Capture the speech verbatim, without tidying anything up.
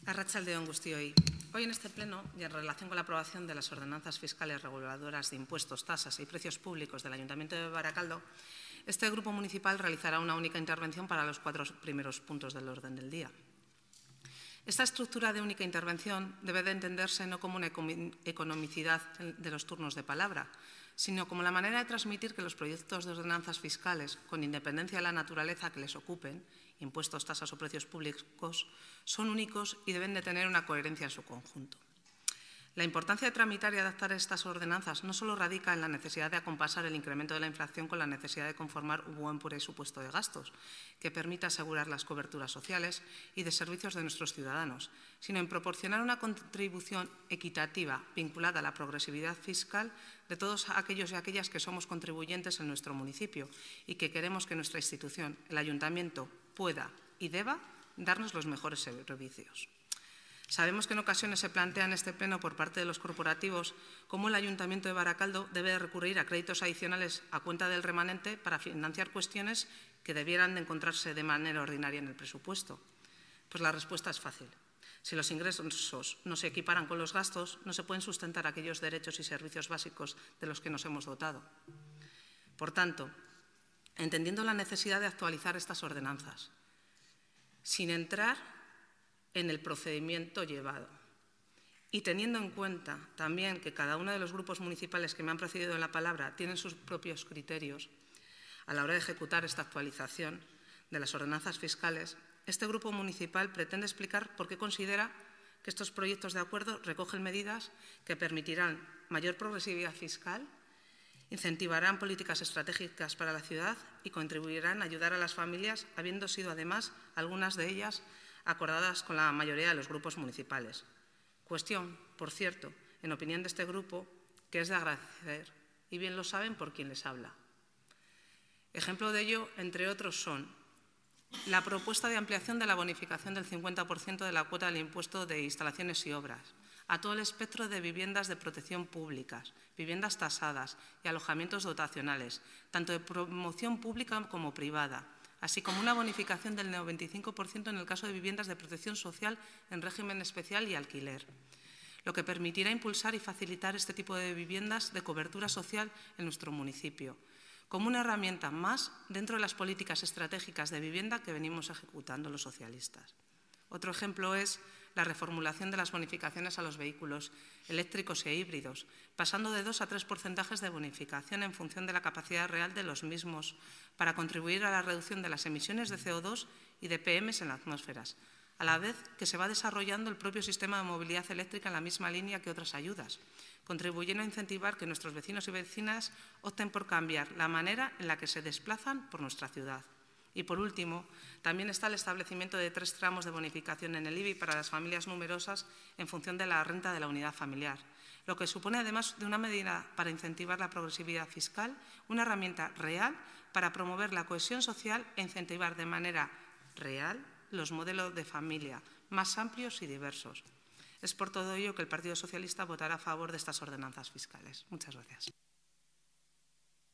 Arratsaldeon guztioi. Hoy en este pleno, y en relación con la aprobación de las ordenanzas fiscales reguladoras de impuestos, tasas y precios públicos del Ayuntamiento de Baracaldo, este grupo municipal realizará una única intervención para los cuatro primeros puntos del orden del día. Esta estructura de única intervención debe de entenderse no como una economicidad de los turnos de palabra, sino como la manera de transmitir que los proyectos de ordenanzas fiscales, con independencia de la naturaleza que les ocupen, impuestos, tasas o precios públicos, son únicos y deben de tener una coherencia en su conjunto. La importancia de tramitar y adaptar estas ordenanzas no solo radica en la necesidad de acompasar el incremento de la inflación con la necesidad de conformar un buen presupuesto de gastos que permita asegurar las coberturas sociales y de servicios de nuestros ciudadanos, sino en proporcionar una contribución equitativa vinculada a la progresividad fiscal de todos aquellos y aquellas que somos contribuyentes en nuestro municipio y que queremos que nuestra institución, el Ayuntamiento, pueda y deba darnos los mejores servicios. Sabemos que en ocasiones se plantea en este pleno por parte de los corporativos cómo el Ayuntamiento de Baracaldo debe recurrir a créditos adicionales a cuenta del remanente para financiar cuestiones que debieran de encontrarse de manera ordinaria en el presupuesto. Pues la respuesta es fácil. Si los ingresos no se equiparan con los gastos, no se pueden sustentar aquellos derechos y servicios básicos de los que nos hemos dotado. Por tanto, entendiendo la necesidad de actualizar estas ordenanzas, sin entrar en el procedimiento llevado y teniendo en cuenta también que cada uno de los grupos municipales que me han precedido en la palabra tienen sus propios criterios a la hora de ejecutar esta actualización de las ordenanzas fiscales, este grupo municipal pretende explicar por qué considera que estos proyectos de acuerdo recogen medidas que permitirán mayor progresividad fiscal, incentivarán políticas estratégicas para la ciudad y contribuirán a ayudar a las familias, habiendo sido además algunas de ellas acordadas con la mayoría de los grupos municipales. Cuestión, por cierto, en opinión de este grupo, que es de agradecer, y bien lo saben por quien les habla. Ejemplo de ello, entre otros, son la propuesta de ampliación de la bonificación del cincuenta por ciento de la cuota del impuesto de instalaciones y obras a todo el espectro de viviendas de protección públicas, viviendas tasadas y alojamientos dotacionales, tanto de promoción pública como privada, así como una bonificación del noventa y cinco por ciento en el caso de viviendas de protección social en régimen especial y alquiler, lo que permitirá impulsar y facilitar este tipo de viviendas de cobertura social en nuestro municipio, como una herramienta más dentro de las políticas estratégicas de vivienda que venimos ejecutando los socialistas. Otro ejemplo es la reformulación de las bonificaciones a los vehículos eléctricos e híbridos, pasando de dos a tres porcentajes de bonificación en función de la capacidad real de los mismos, para contribuir a la reducción de las emisiones de C O dos y de P Ms en las atmósferas, a la vez que se va desarrollando el propio sistema de movilidad eléctrica en la misma línea que otras ayudas, contribuyendo a incentivar que nuestros vecinos y vecinas opten por cambiar la manera en la que se desplazan por nuestra ciudad. Y, por último, también está el establecimiento de tres tramos de bonificación en el I B I para las familias numerosas en función de la renta de la unidad familiar, lo que supone, además de una medida para incentivar la progresividad fiscal, una herramienta real para promover la cohesión social e incentivar de manera real los modelos de familia más amplios y diversos. Es por todo ello que el Partido Socialista votará a favor de estas ordenanzas fiscales. Muchas gracias.